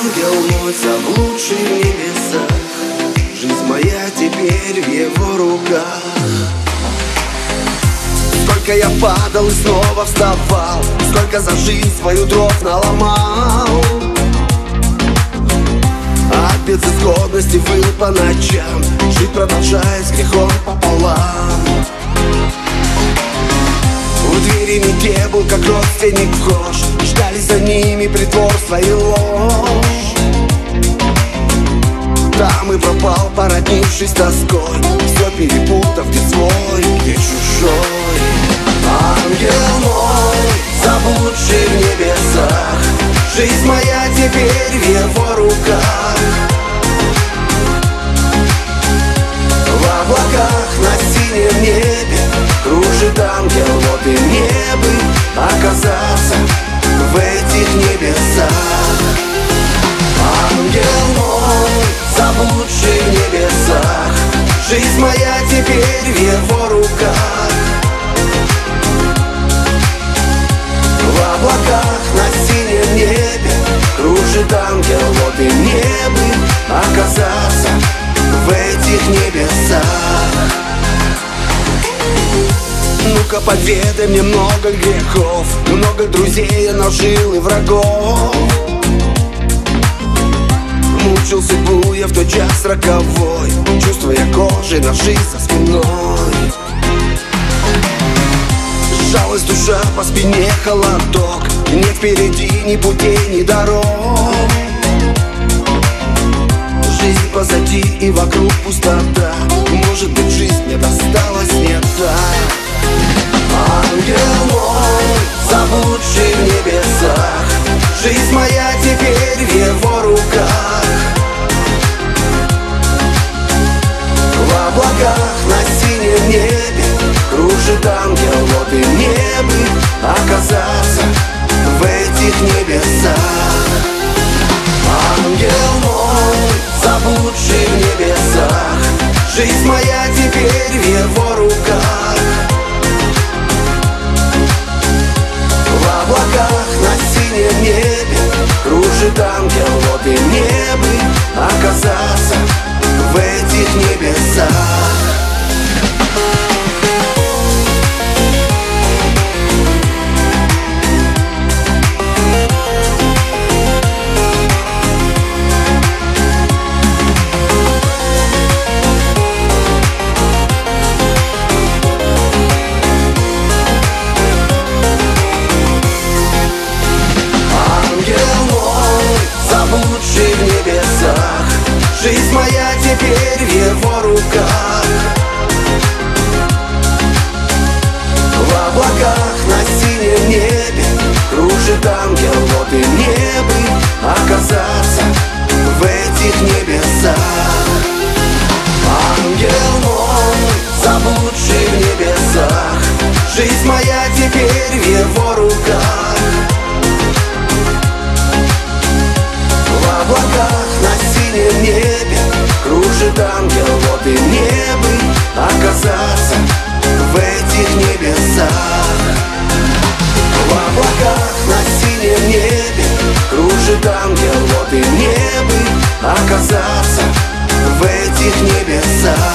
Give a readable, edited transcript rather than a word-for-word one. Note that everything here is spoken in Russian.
ангел мой, заблудший в небесах. Жизнь моя теперь в его руках. Сколько я падал и снова вставал, сколько за жизнь свою дров наломал. От безысходности выл по ночам, жить продолжая с грехом пополам. В двери не был, как родственник вхож, ждали за ними притворство и ложь. Там и пропал, породнившись тоской, все перепутав, где свой, где чужой. Ангел мой, заблудший в небесах, жизнь моя теперь в его руках. В облаках на синем небе кружит ангел, вот и мне бы оказаться в этих небесах. Ангел мой, заблудший в небесах, жизнь моя теперь в его руках. В облаках на синем небе кружит ангел, вот и мне бы оказаться в этих небесах. Ну-ка поведай мне, много грехов, много друзей я нажил и врагов. Мучил судьбу я в тот час роковой, чувствуя кожей ножи за спиной. Сжалась душа, по спине холодок, нет впереди ни путей, ни дорог. Жизнь позади и вокруг пустота, может быть, жизнь мне досталась не так. Ангел мой, заблудший в небесах, жизнь моя теперь в его руках. В облаках на синем небе кружит ангел, вот и мне бы оказаться в этих небесах. Ангел мой, заблудший в небесах, жизнь моя теперь в его руках. В облаках на синем небе кружит ангел, вот и мне бы оказаться в этих небесах. Заблудший в небесах, жизнь моя теперь в его руках. В облаках на синем небе кружит ангел, вот и мне бы оказаться в этих небесах. Ангел мой, заблудший в небесах, жизнь моя теперь в его руках. В облаках на синем небе кружит ангел, вот и мне бы оказаться в этих небесах. В облаках на синем небе кружит ангел, вот и мне бы оказаться в этих небесах.